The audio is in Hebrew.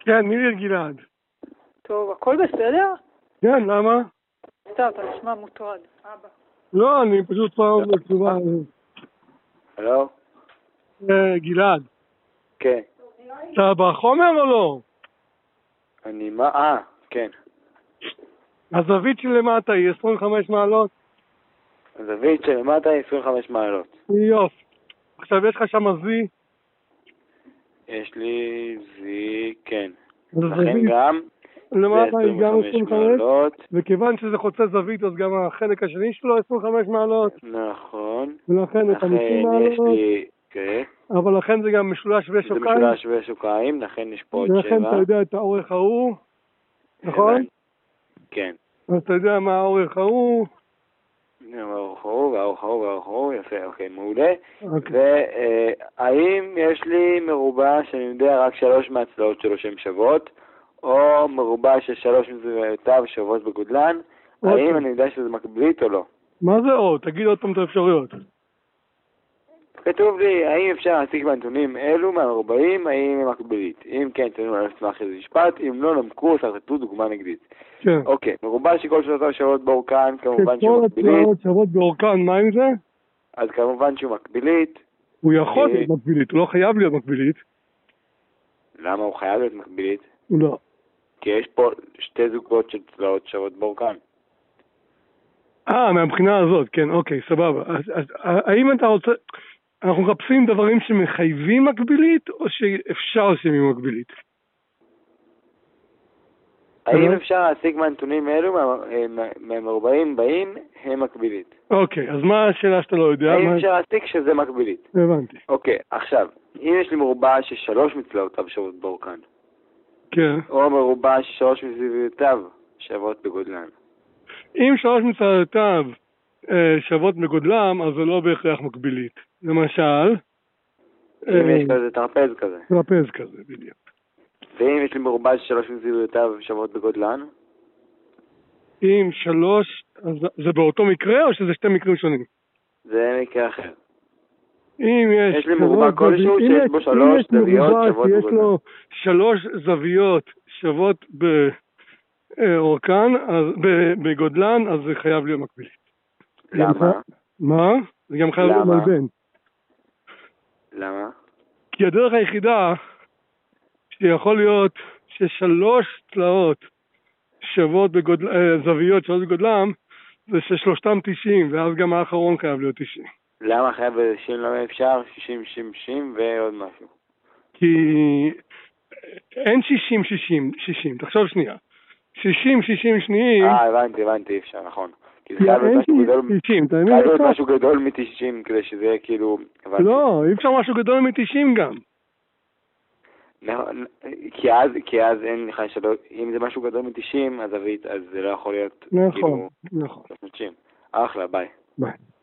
כן, מירי גלעד. טוב, הכל בסדר? כן, למה? סתם, אתה נשמע מוטרד. אבא. לא, אני פשוט פעם בתשובה. הלו? גלעד, כן. אתה בחומר או לא? אני כן. הזווית שלמטה היא 25 מעלות? הזווית שלמטה היא 25 מעלות. יופי. עכשיו יש לך שם זי? יש לי זי, כן. אז לכן הזווית גם למטה היא גם 25 מעלות. וכיוון שזה חוצה זווית אז גם החלק השני שלו 25 מעלות. נכון. ולכן זה 50 מעלות. יש לי, כן. אבל לכן זה גם משולש שווה שוקיים. זה משולש שווה שוקיים, לכן יש פה עוד 7. ולכן אתה יודע את האורך ההוא, נכון? כן. אז אתה יודע מה האורך ההוא. והאורך ההוא, יפה, אוקיי, מעולה. אוקיי. והאם יש לי מרובע שאני יודע רק 3 מהצלעות שלו שהן שוות, או מרובע ש3 מזוויותיו שוות בגודלן? האם אני יודע שזה מקבילית או לא? מה זה או? תגיד עוד פעם את האפשרויות. כתוב לי, האם אפשר להסיק בנתונים אלו מהמרובעים, האם הם מקבילית? אם כן, תנו על סמך איזה משפט, אם לא נמקו, סרטטו דוגמה נגדית. כן. אוקיי, מרובע שכל שלושתו שוות באורכן, כמובן שהוא כל מקבילית. הצלעות שוות באורכן, מה עם זה? אז כמובן שהוא מקבילית. הוא יכול להיות מקבילית, הוא לא חייב להיות מקבילית. למה הוא חייב להיות מקבילית? לא. כי יש פה 2 זוגות של צלעות שוות באורכן. מהבחינה הזאת, כן, אוקיי, סבבה. אז האם אתה רוצה... אנחנו מחפשים דברים שמחייבים מקבילית, או שאפשר שהם יהיו מקבילית? האם אפשר להסיק מהנתונים האלו, מהמרובעים באים, הם מקבילית? אוקיי, אז מה השאלה שאתה לא יודע? האם אפשר להסיק שזה מקבילית? הבנתי. אוקיי, עכשיו, אם יש לי מרובע ש3 מצלעותיו שוות באורכן, כן. או מרובע ש3 מזוויותיו שוות בגודלן. אם 3 מצלעותיו שוות בגודלם, אז זה לא בהכרח מקבילית. למשל... אם יש כזה טרפז כזה. טרפז כזה, בדיוק. ואם יש לי מרובע ש3 מזוויותיו שוות בגודלן? אם 3, אז זה באותו מקרה או שזה 2 מקרים שונים? זה מקרה אחר. אם יש לי מרובע כלשהו שיש בו 3 זוויות שוות בגודלן. יש לו בגודלן. 3 זוויות שוות באורכן, בגודלן, אז זה חייב להיות מקבילית. למה? מה? זה גם חייב להיות מלבן. למה? כי הדרך היחידה שיכול להיות ש3 צלעות שוות זוויות שוות בגודלם, זה ששלושתם 90, ואז גם האחרון חייב להיות 90. למה חייב ב-90? למה אפשר? 60, 60, 60 ועוד משהו. כי אין 60, 60, 60. תחשוב שנייה. 60, 60 שניים... הבנתי, אפשר, נכון. כי זה חייב להיות משהו גדול מ-90 כדי שזה יהיה כאילו... לא, אי אפשר משהו גדול מ-90 גם. כי אז אין לך שלא... אם זה משהו גדול מ-90, אז זה לא יכול להיות... נכון. אחלה, ביי. ביי.